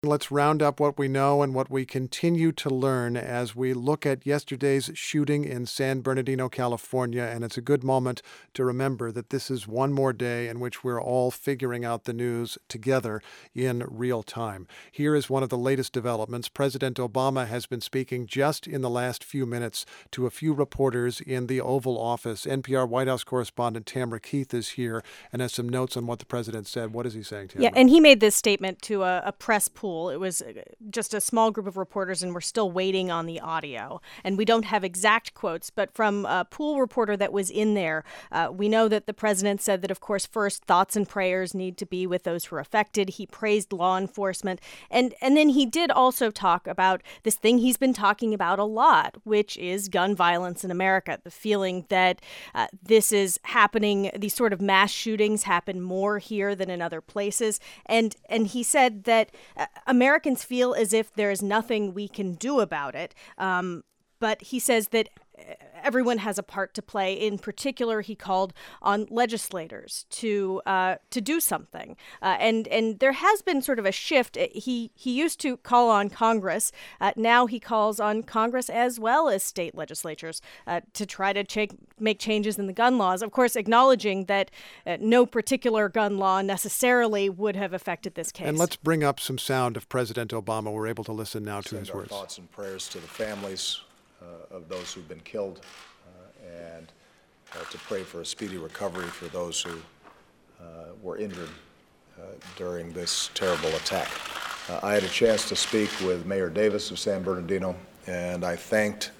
Let's round up what we know and what we continue to learn as we look at yesterday's shooting in San Bernardino, California. And it's a good moment to remember that this is one more day in which we're all figuring out the news together in real time. Here is one of the latest developments. President Obama has been speaking just in the last few minutes to a few reporters in the Oval Office. NPR White House correspondent Tamara Keith is here and has some notes on what the president said. What is he saying, Tamara? Yeah, and he made this statement to a press pool. It was just a small group of reporters, and we're still waiting on the audio. And we don't have exact quotes, but from a pool reporter that was in there, we know that the president said that, of course, first, thoughts and prayers need to be with those who are affected. He praised law enforcement. And then he did also talk about this thing he's been talking about a lot, which is gun violence in America. The feeling that this is happening, these sort of mass shootings happen more here than in other places. And he said that Americans feel as if there is nothing we can do about it. But he says that everyone has a part to play. In particular, he called on legislators to do something. And there has been sort of a shift. He used to call on Congress. Now he calls on Congress as well as state legislatures to try to make changes in the gun laws. Of course, acknowledging that no particular gun law necessarily would have affected this case. And let's bring up some sound of President Obama. We're able to listen now to his words. Send our thoughts and prayers to the families of those who've been killed, and to pray for a speedy recovery for those who were injured during this terrible attack. I had a chance to speak with Mayor Davis of San Bernardino, and I thanked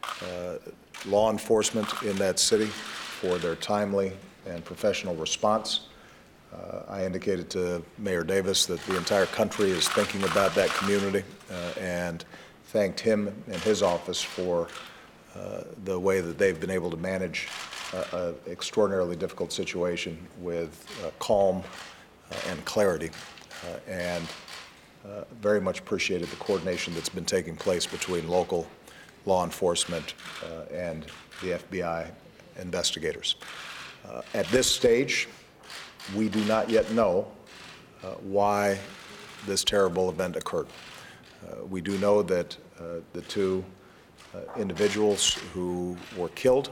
law enforcement in that city for their timely and professional response. I indicated to Mayor Davis that the entire country is thinking about that community, and thanked him and his office for the way that they've been able to manage an extraordinarily difficult situation with calm and clarity, and very much appreciated the coordination that's been taking place between local law enforcement and the FBI investigators. At this stage, we do not yet know why this terrible event occurred. We do know that the two individuals who were killed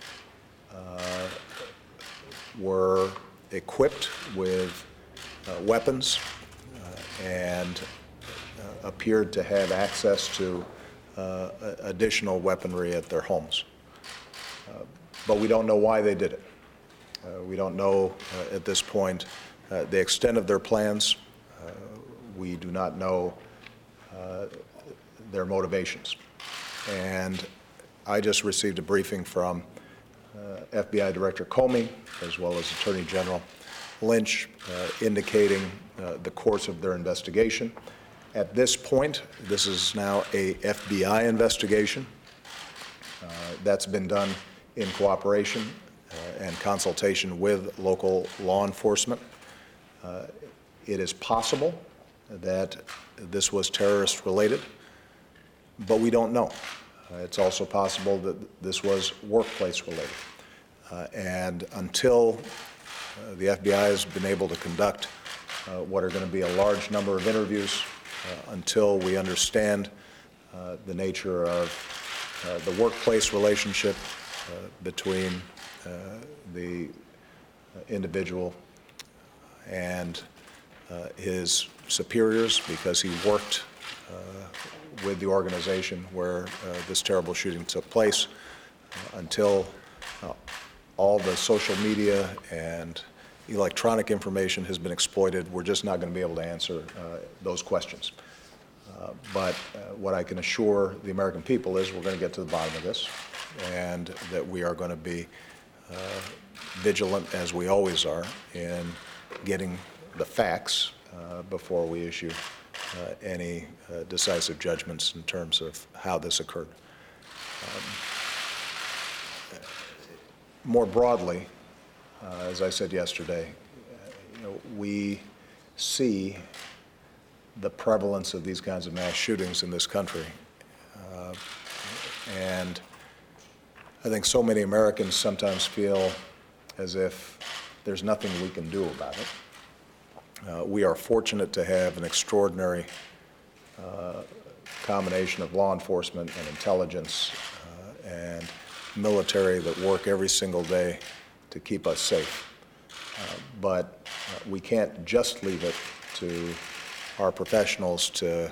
were equipped with weapons and appeared to have access to additional weaponry at their homes. But we don't know why they did it. We don't know at this point the extent of their plans. We do not know their motivations. And I just received a briefing from FBI Director Comey, as well as Attorney General Lynch, indicating the course of their investigation. At this point, this is now a FBI investigation. That's been done in cooperation and consultation with local law enforcement. It is possible that this was terrorist related, but we don't know. It's also possible that this was workplace related. And until the FBI has been able to conduct what are going to be a large number of interviews, until we understand the nature of the workplace relationship between the individual and his superiors, because he worked with the organization where this terrible shooting took place, until all the social media and electronic information has been exploited, we're just not going to be able to answer those questions. But what I can assure the American people is we're going to get to the bottom of this, and that we are going to be vigilant, as we always are, in getting the facts before we issue any decisive judgments in terms of how this occurred. More broadly, as I said yesterday, we see the prevalence of these kinds of mass shootings in this country. And I think so many Americans sometimes feel as if there's nothing we can do about it. We are fortunate to have an extraordinary combination of law enforcement and intelligence and military that work every single day to keep us safe. But we can't just leave it to our professionals to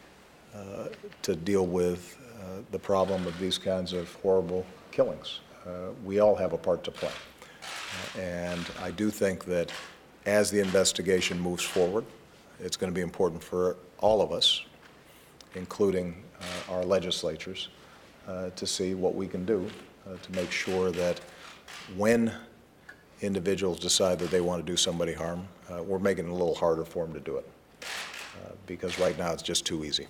deal with the problem of these kinds of horrible killings. We all have a part to play. And I do think that as the investigation moves forward, it's going to be important for all of us, including our legislatures, to see what we can do to make sure that when individuals decide that they want to do somebody harm, we're making it a little harder for them to do it. Because right now it's just too easy.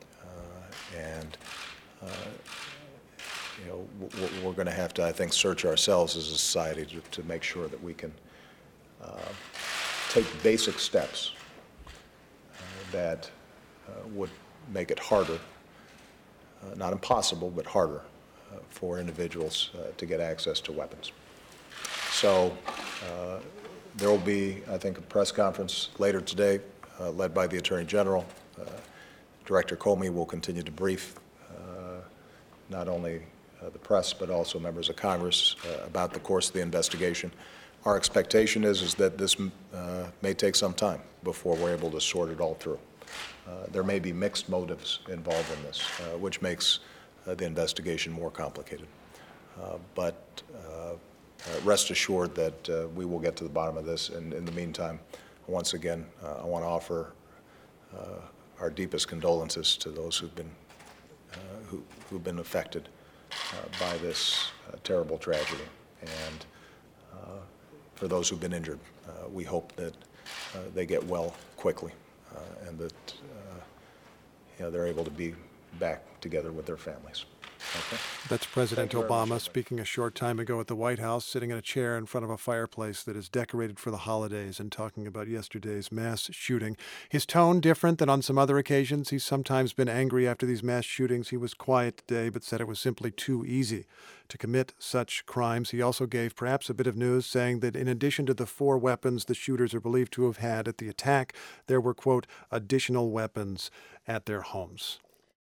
We're going to have to, I think, search ourselves as a society to make sure that we can take basic steps that would make it harder, not impossible, but harder for individuals to get access to weapons. So there will be, I think, a press conference later today led by the Attorney General. Director Comey will continue to brief not only the press but also members of Congress about the course of the investigation. Our expectation is that this may take some time before we're able to sort it all through. There may be mixed motives involved in this, which makes the investigation more complicated. But rest assured that we will get to the bottom of this. And in the meantime, once again, I want to offer our deepest condolences to those who've been affected by this terrible tragedy. And for those who've been injured, we hope that they get well quickly and that they're able to be back together with their families. Okay. That's President Obama speaking a short time ago at the White House, sitting in a chair in front of a fireplace that is decorated for the holidays and talking about yesterday's mass shooting. His tone different than on some other occasions. He's sometimes been angry after these mass shootings. He was quiet today, but said it was simply too easy to commit such crimes. He also gave perhaps a bit of news, saying that in addition to the 4 weapons the shooters are believed to have had at the attack, there were, quote, additional weapons at their homes.